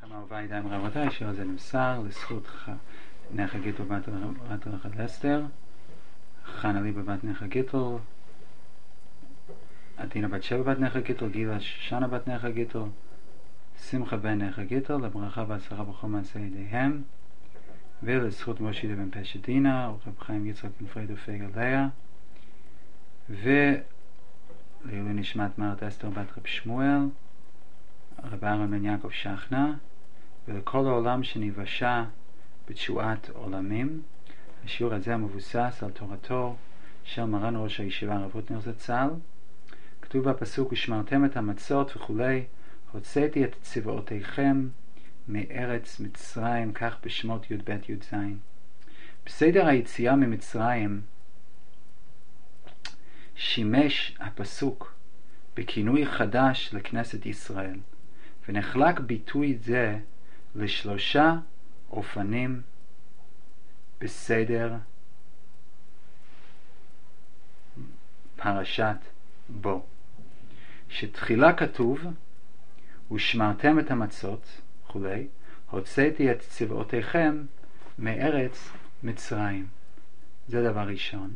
אהובה ידיים רבותיי, שיר הזה נמסר לזכות נכה גיטל בת רחל אסתר, חנה ליבה בת נכה גיטל, עדינה בת שבע בת נכה גיטל, גילה שנה בת נכה גיטל, שמחה בן נכה גיטל, לברכה והצלחה בכל מעשה ידיהם, ולזכות משה בן פשט דינה, ורב חיים יצחק בן פריד ופגה לאה, ולעילוי נשמת מרת אסתר בת רב שמואל, רב אהרון בן יעקב שכנה, ולכל העולם שנבשה בתשועת עולמים. השיעור הזה המבוסס על תורתו של מרן ראש הישיבה הרב הוטנר זצ"ל. כתוב בפסוק: ושמרתם את המצות וכולי, הוצאתי את צבאותיכם מארץ מצרים, כך בשמות י"ב י"ז. בסדר היציאה ממצרים שימש הפסוק בכינוי חדש לכנסת ישראל, ונחלק ביטוי זה לשלושה אופנים בסדר פרשת בו. שתחילה כתוב ושמרתם את המצות וכולי, הוצאתי את צבאותיכם מארץ מצרים. זה דבר ראשון.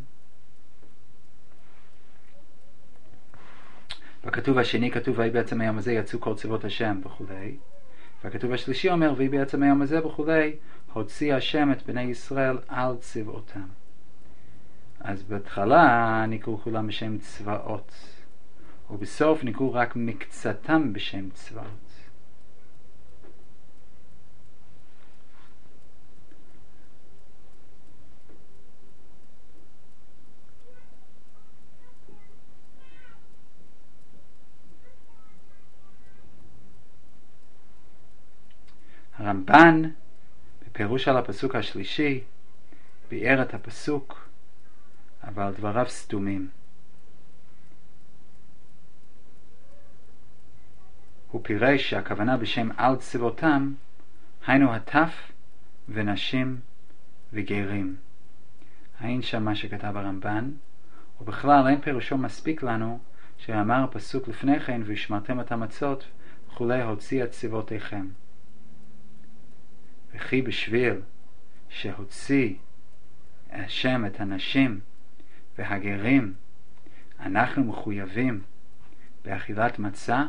בכתוב השני כתוב ויהי בעצם היום הזה יצאו כל צבאות השם וכולי, והכתוב השלישי אומר ויהי בעצם היום הזה וכולי, הוציא השם את בני ישראל על צבאותם. אז בהתחלה נקראו כולם בשם צבאות, ובסוף נקראו רק מקצתם בשם צבאות. הרמב"ן בפירוש על הפסוק השלישי ביאר את הפסוק, אבל דבריו סתומים. הוא פירש שהכוונה בשם על צבאותם היינו הטף ונשים וגרים. אין שם מה שכתב הרמב"ן, ובכלל אין פירושו מספיק לנו שאמר הפסוק לפני כן ושמרתם את המצות וכולי, הוציא את צבאותיכם. וכי בשביל שהוציא השם את הנשים והגרים אנחנו מחויבים באכילת מצה?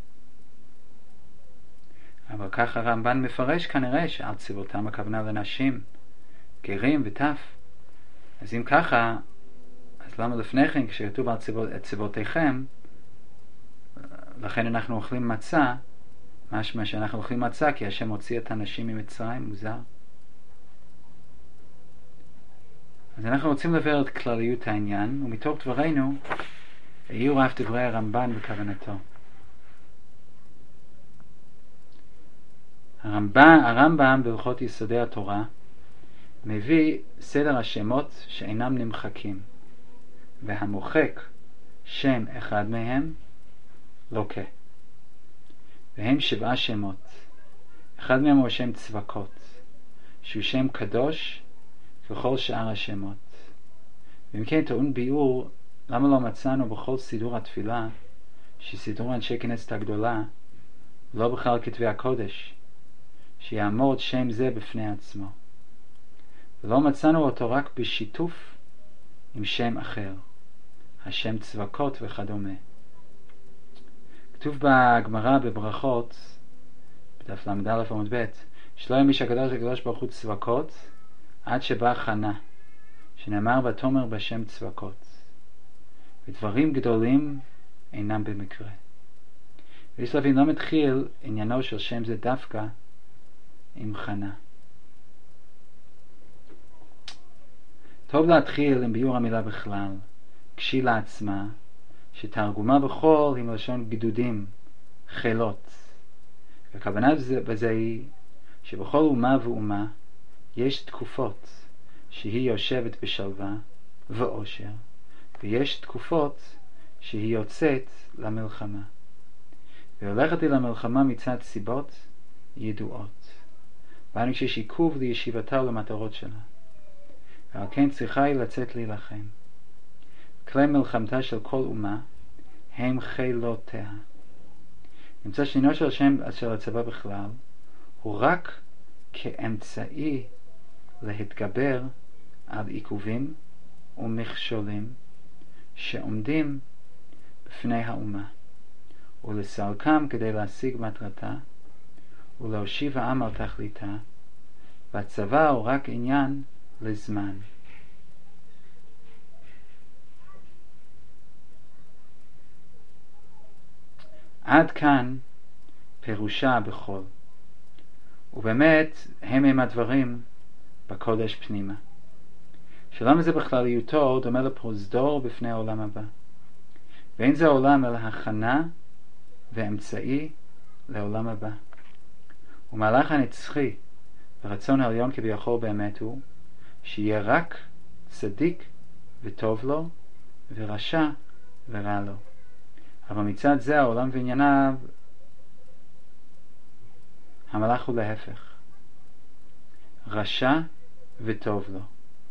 אבל כך הרמב"ן מפרש כנראה שעל צבאותם הכוונה לנשים, גרים וטף. אז אם ככה, אז למה לפני כן כשכתוב על צבאותיכם, לכן אנחנו אוכלים מצה? משמע שאנחנו אוכלים מצה כי השם הוציא את הנשים ממצרים? מוזר. אז אנחנו רוצים לבאר את כלליות העניין, ומתוך דברינו יהיו רק דברי הרמב"ן וכוונתו. הרמב"ם בהלכות יסודי התורה מביא סדר השמות שאינם נמחקים, והמוחק שם אחד מהם לוקה. והם 7 שמות. אחד מהם הוא השם צבקות, שהוא שם קדוש וכל שאר השמות. ואם כן טעון ביאור למה לא מצאנו בכל סידור התפילה, שסידור אנשי כנסת הגדולה, לא בכלל כתבי הקודש, שיעמוד שם זה בפני עצמו. ולא מצאנו אותו רק בשיתוף עם שם אחר, השם צבקות וכדומה. כתוב בגמרא בברכות, בדף ל"א עמוד ב', שלא ימיש הקדוש ברוך הוא צבקות עד שבא חנה, שנאמר בתומר בשם צבקות. ודברים גדולים אינם במקרה. ויש להבין לא מתחיל עניינו של שם זה דווקא עם חנה. טוב להתחיל עם ביור המילה בכלל, כשילה עצמה, שתרגומה בכל עם לשון גדודים, חילות. והכוונה בזה היא שבכל אומה ואומה יש תקופות שהיא יושבת בשלווה ואושר, ויש תקופות שהיא יוצאת למלחמה. והולכת היא למלחמה מצד סיבות ידועות. ואני כשיש עיכוב לישיבתה ולמטרות שלה. ועל כן צריכה היא לצאת להילחם. כלי מלחמתה של כל אומה הם חילותיה. נמצא שעניינו של השם של הצבא בכלל הוא רק כאמצעי להתגבר על עיכובים ומכשולים שעומדים בפני האומה, ולסלקם כדי להשיג מטרתה ולהושיב העם על תכליתה, והצבא הוא רק עניין לזמן. עד כאן פירושה בכל. ובאמת הם הדברים בקודש פנימה. שלמה זה בכלליותו דומה לפרוזדור בפני העולם הבא. ואין זה העולם אלא הכנה ואמצעי לעולם הבא. ומהלך הנצחי ורצון העליון כביכול באמת הוא שיהיה רק צדיק וטוב לו ורשע ורע לו. אבל מצד זה העולם וענייניו המהלך הוא להפך, רשע וטוב לו.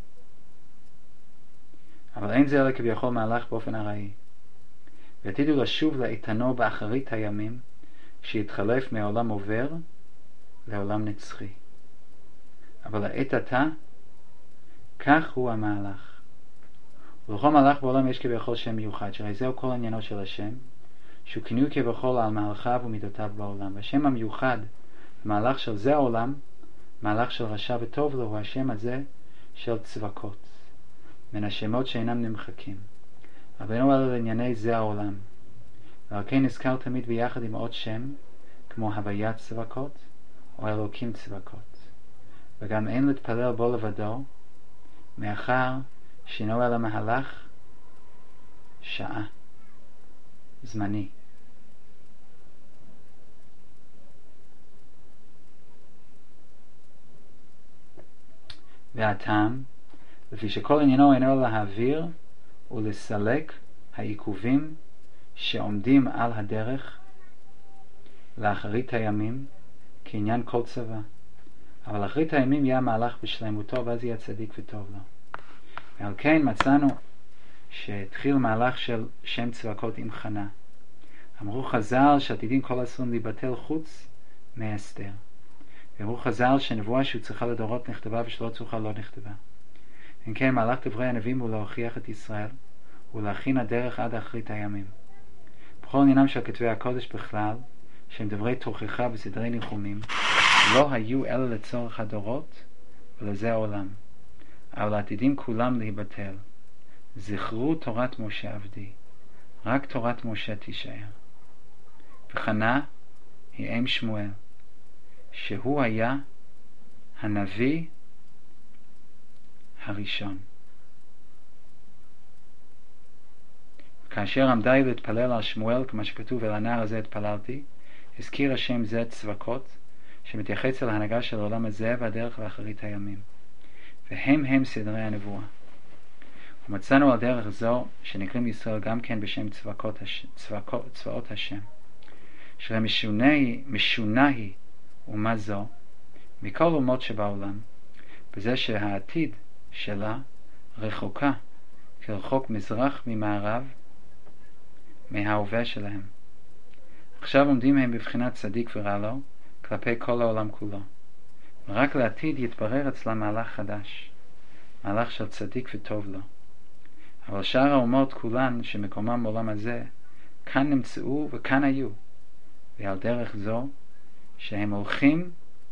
אבל אין זה אלא כביכול מהלך באופן ארעי, ועתידו לשוב לאיתנו באחרית הימים שיתחלף מהעולם עובר לעולם נצחי. אבל לעת עתה כך הוא המהלך. ולכל מהלך בעולם יש כביכול שם מיוחד, שהרי זהו כל עניינו של השם, שהוא כינוי כביכול על מהלכיו ומידותיו בעולם. והשם המיוחד המהלך של זה העולם, מהלך של רשע וטוב לו, הוא השם הזה של צבקות, מן השמות שאינם נמחקים. אבל אינו אלא לענייני זה העולם, ועל כן נזכר תמיד ביחד עם עוד שם, כמו הוויית צבקות או אלוקים צבקות. וגם אין להתפלל בו לבדו, מאחר שאינו אלא מהלך שעה, זמני. והטעם, לפי שכל עניינו אינו להעביר ולסלק העיכובים שעומדים על הדרך לאחרית הימים כעניין כל צבא. אבל אחרית הימים יהיה המהלך בשלמותו, ואז יהיה צדיק וטוב לו. ועל כן מצאנו שהתחיל מהלך של שם צבקות עם חנה. אמרו חז"ל שעתידים כל אסורים להיבטל חוץ מאסתר. ואמרו חז"ל שנבואה שהוא צריכה לדורות נכתבה ושלא צריכה לא נכתבה. אם כן, מהלך דברי הנביאים הוא להוכיח את ישראל ולהכין הדרך עד אחרית הימים. בכל עניינם של כתבי הקודש בכלל, שהם דברי תוכחה וסדרי ניחומים, לא היו אלא לצורך הדורות ולזה העולם. אבל עתידים כולם להיבטל. זכרו תורת משה עבדי, רק תורת משה תישאר. וחנה היא אם שמואל, שהוא היה הנביא הראשון. כאשר עמדה היא להתפלל על שמואל, כמו שכתוב אל הנער הזה התפללתי, הזכיר השם זה צבקות, שמתייחס אל ההנהגה של העולם הזה והדרך לאחרית הימים. והם סדרי הנבואה. ומצאנו על דרך זו שנקראים ישראל גם כן בשם צבאות השם, שמשונה היא אומה זו מכל אומות שבעולם, בזה שהעתיד שלה רחוקה כרחוק מזרח ממערב מההווה שלהם. עכשיו עומדים הם בבחינת צדיק ורע לו כלפי כל העולם כולו, ורק לעתיד יתברר אצלם מהלך חדש, מהלך של צדיק וטוב לו. אבל שאר האומות כולן שמקומם בעולם הזה כאן נמצאו וכאן היו, ועל דרך זו שהם הולכים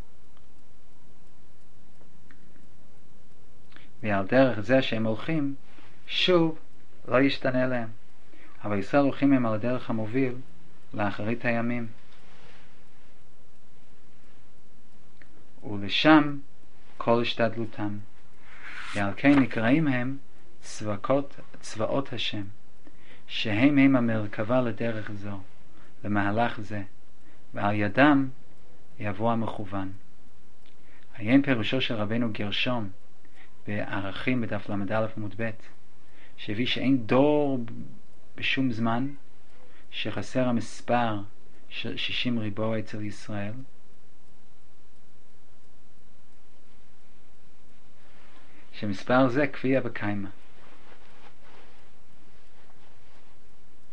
ועל דרך זה שהם הולכים שוב לא ישתנה להם. אבל ישראל הולכים הם על הדרך המוביל לאחרית הימים, ולשם כל השתדלותם, ועל כן נקראים הם צבאות השם, שהם המרכבה לדרך זו, למהלך זה, ועל ידם יבוא המכוון. עיין פירושו של רבנו גרשום בערכים בדף למד עמוד ב', שהביא שאין דור בשום זמן שחסר המספר של 60 ריבוע אצל ישראל, שמספר זה כפיה וקיימה.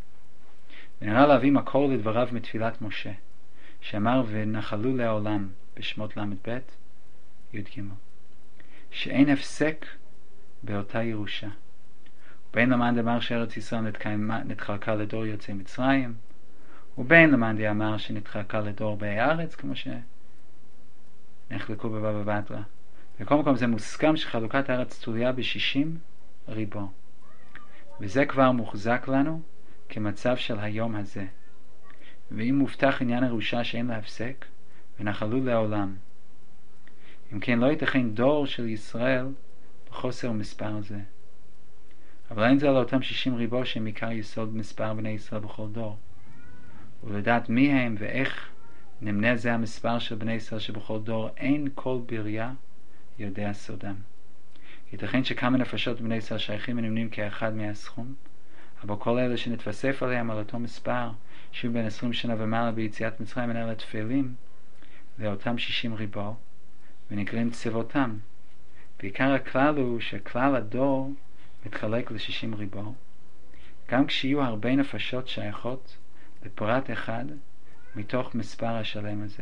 ונראה להביא מקור לדבריו מתפילת משה, שאמר ונחלו לעולם בשמות ל"ב י"ג, שאין הפסק באותה ירושה. בין למאן דאמר שארץ ישראל נתחלקה לדור יוצאי מצרים, ובין למאן דאמר שנתחלקה לדור באי הארץ, כמו שנחלקו בבבא בתרא. בכל מקום זה מוסכם שחלוקת הארץ תלויה ב60 ריבו, וזה כבר מוחזק לנו כמצב של היום הזה. ואם מובטח עניין הירושה שאין לה הפסק, ונחלו לעולם, אם כן לא ייתכן דור של ישראל בחוסר מספר זה. אבל אין זה על אותם 60 ריבו שהם עיקר יסוד מספר בני ישראל בכל דור, ולדעת מי הם ואיך נמנה זה המספר של בני ישראל שבכל דור אין כל בריה יודע סודם. ייתכן שכמה נפשות בני ישראל שייכים ונמנים כאחד מהסכום, אבל כל אלה שנתווסף עליהם על אותו מספר שהוא בין 20 שנה ומעלה ביציאת מצרים אלה תפלים לאותם 60 ריבו ונקראים צבותם. בעיקר הכלל הוא שכלל הדור מתחלק ל60 ריבו, גם כשיהיו הרבה נפשות שייכות לפרט אחד מתוך מספר השלם הזה.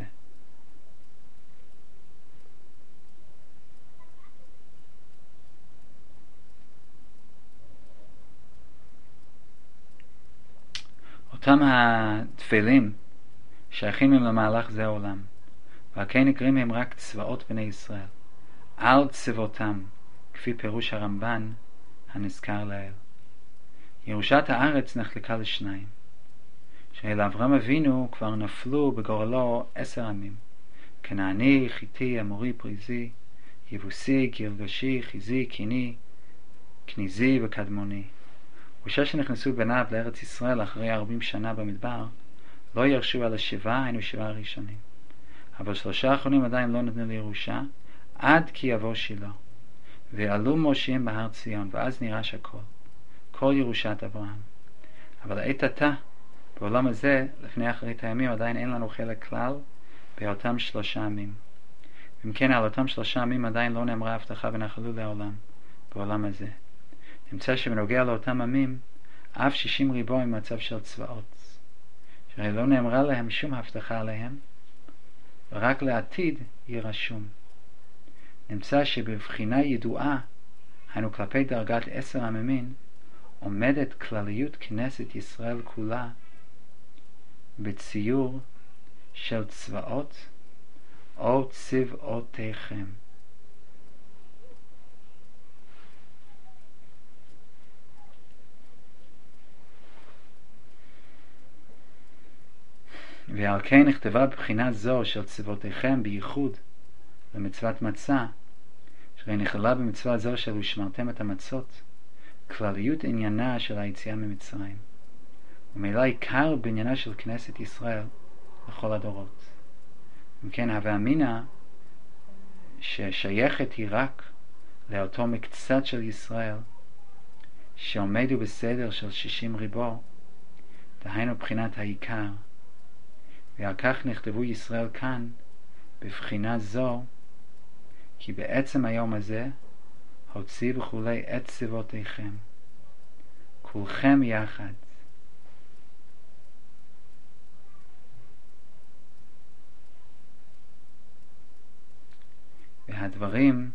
אותם התפלים שייכים הם למהלך זה העולם, ועל כן נקראים הם רק צבאות בני ישראל, על צבאותם, כפי פירוש הרמב"ן הנזכר לעיל. ירושת הארץ נחלקה לשניים, שלאברהם אבינו כבר נפלו בגורלו 10 עמים, כנעני, חיתי, אמורי, פריזי, יבוסי, גרגשי, חיזי, קיני, כניזי וקדמוני. ושש שנכנסו בניו לארץ ישראל אחרי 40 שנה במדבר, לא ירשו על 7, היינו 7 הראשונים. אבל 3 האחרונים עדיין לא נתנו לירושה, עד כי יבוא שילה. ועלו מושיעים בהר ציון, ואז נרש הכל, כל ירושת אברהם. אבל עת עתה, בעולם הזה, לפני אחרית הימים, עדיין אין לנו חלק כלל באותם 3 עמים. אם כן, על אותם 3 עמים עדיין לא נאמרה הבטחה ונחלו לעולם, בעולם הזה. נמצא שבנוגע לאותם עמים, אף 60 ריבו עם מצב של צבאות, שהרי לא נאמרה להם שום הבטחה עליהם, רק לעתיד ירשום. נמצא שבבחינה ידועה, היינו כלפי דרגת 10 עמים, עומדת כלליות כנסת ישראל כולה בציור של צבאות או צבאותיכם. ועל כן נכתבה בבחינה זו של צבאותיכם בייחוד למצוות מצה, שהרי נכללה במצווה זו של ושמרתם את המצות, כלליות עניינה של היציאה ממצרים, ומילא עיקר בעניינה של כנסת ישראל לכל הדורות. אם כן, הווה אמינא ששייכת היא רק לאותו מקצת של ישראל שעומדו בסדר של 60 ריבו, דהיינו בחינת העיקר, ועל כך נכתבו ישראל כאן בבחינה זו, כי בעצם היום הזה הוציא וכולי את צבאותיכם, כולכם יחד. והדברים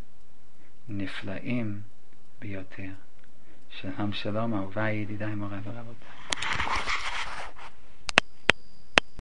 נפלאים ביותר. שלום שלום אהוביי, ידידיי, מוריי ורבותיי.